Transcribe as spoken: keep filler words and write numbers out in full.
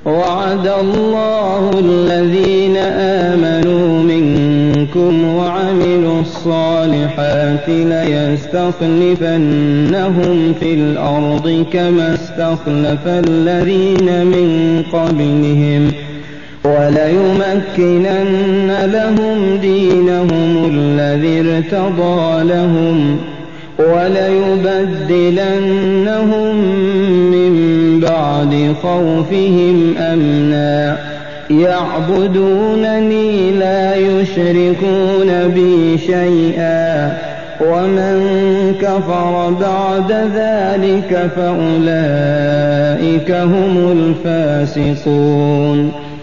وعد الله الذين آمنوا منكم وعملوا الصالحات ليستخلفنهم في الأرض كما استخلف الذين من قبلهم وليمكنن لهم دينهم الذي ارتضى لهم وليبدلنهم من بعد خوفهم أمنا يعبدونني لا يشركون بي شيئا ومن كفر بعد ذلك فأولئك هم الفاسقون.